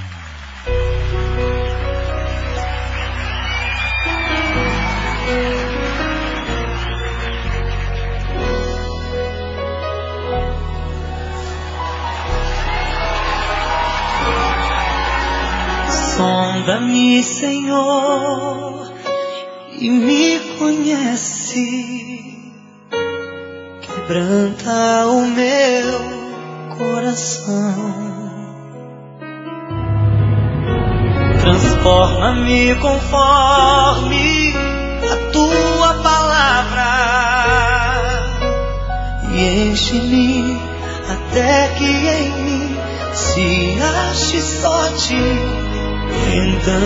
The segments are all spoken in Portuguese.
Sonda-me, Senhor, e me conhece. Quebranta o meu coração. Transforma-me conforme a tua palavra e enche-me até que em mim se ache só ti. Então,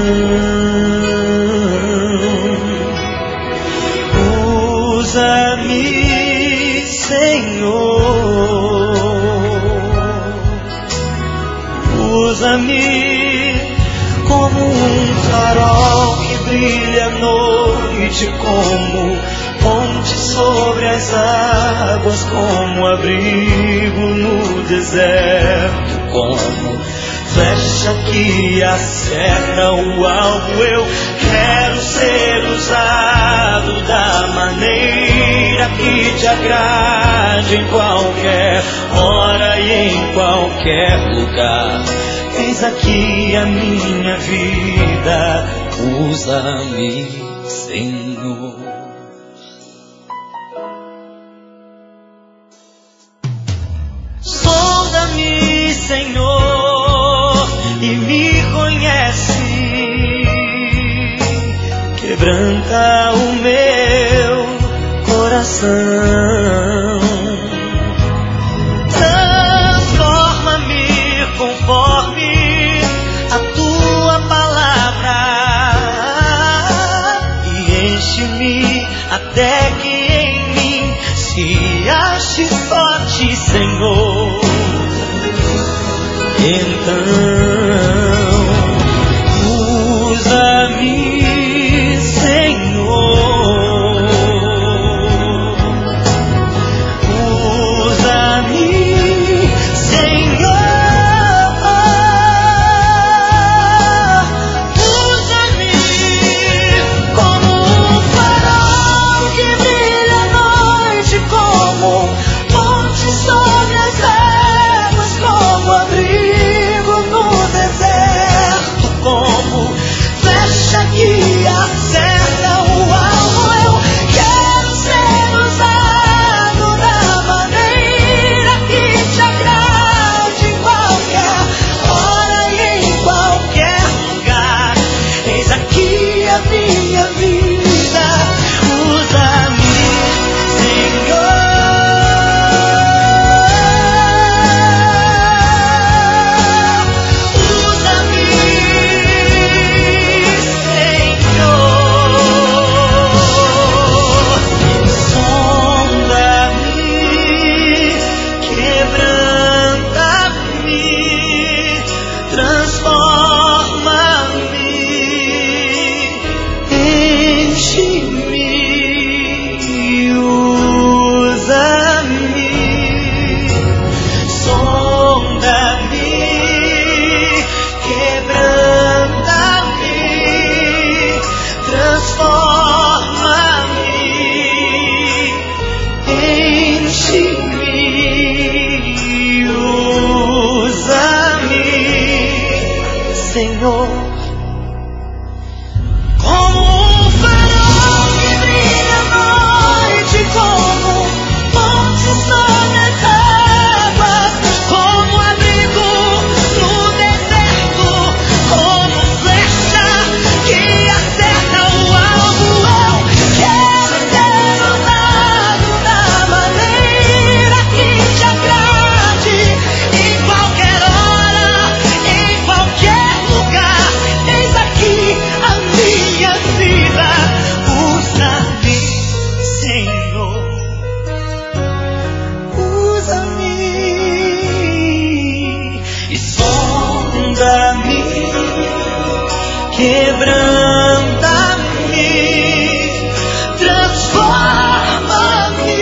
usa-me, Senhor, usa-me como um farol que brilha à noite, como ponte sobre as águas, como abrigo no deserto, como flecha que acerta o alvo. Eu quero ser usado da maneira que te agrade, em qualquer hora e em qualquer lugar. Eis aqui a minha vida, usa-me, Senhor. Sonda-me, Senhor, e me conhece. Quebranta o meu coração. Transforma-me conforme a tua palavra e enche-me até que em mim se ache só ti, Senhor. Então, usa-me, Senhor, usa-me, Senhor, usa-me como um farol que brilha à noite, como ponte sobre as águas, como abrigo no deserto, como flecha que acerta o alvo. Eu quero ser usado da maneira que te agrade, em qualquer hora e em qualquer lugar. Eis aqui a minha vida, usa-me, Senhor. Usa-me, Senhor. Sonda-me, quebranta-me, transforma-me, enche-me, usa-me. Sonda-me, quebranta-me, transforma-me, enche-me, usa-me, Senhor. Como um farol que brilha à noite, como ponte sobre as águas, como abrigo no deserto, como flecha que acerta o alvo. Eu quero ser usado da maneira que te agrade, em qualquer hora, em qualquer lugar. Eis aqui a minha vida, usa-me, Senhor, usa-me e sonda-me, quebranta-me, transforma-me,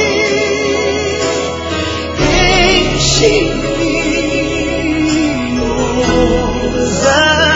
enche-me, pousa